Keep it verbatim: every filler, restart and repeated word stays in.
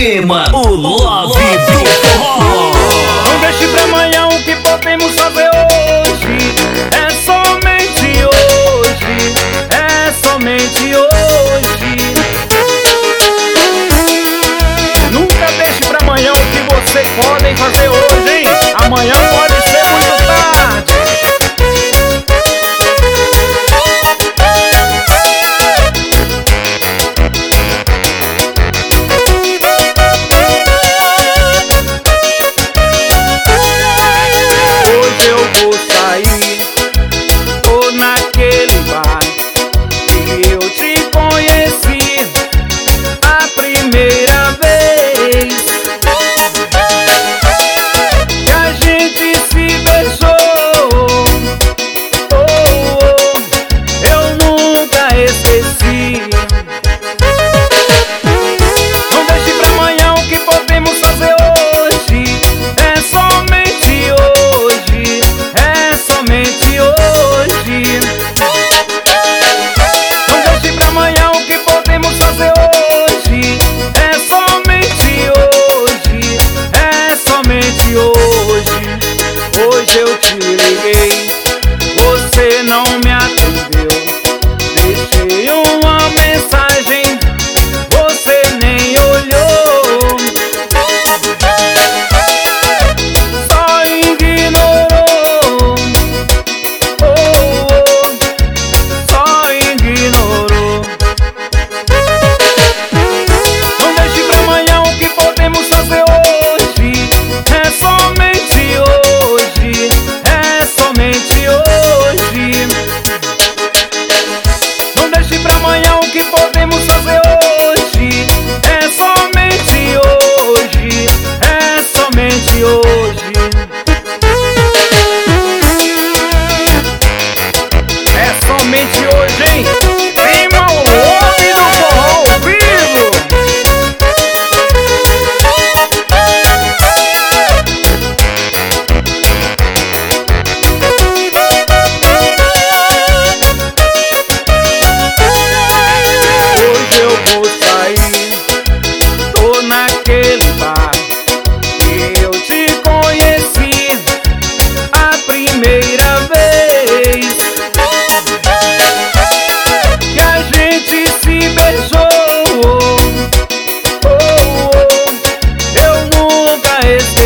Lima, o Love do Forró. Não deixe pra amanhã o que podemos fazer hoje. É somente hoje, é somente hoje. Nunca deixe pra amanhã o que vocês podem fazer hoje, hein? Amanhã pode ser muito tarde. Hoje eu vou sair, tô naquele bar que eu te conheci a primeira vez que a gente se beijou. Oh, oh, eu nunca esqueci. Não deixe pra amanhã o que podemos fazer hoje. É somente hoje, é somente hoje. Não deixe pra amanhã o que podemos fazer hoje. É somente hoje, é somente hoje. Hoje eu te liguei, você não me atendeu. Deixei uma mensagem, você nem olhou. Só ignorou. Oh, oh, só ignorou. Não deixe pra amanhã o que podemos fazer hoje. É somente hoje, é somente hoje. Não deixe pra amanhã o que podemos fazer hoje. É somente hoje, é somente hoje. É somente hoje, hein? Prima, o Love do Forró ao vivo. Hoje eu vou sair, tô naquele bar que eu te conheci a primeira vez que a gente se beijou. Oh, oh, eu nunca esqueci.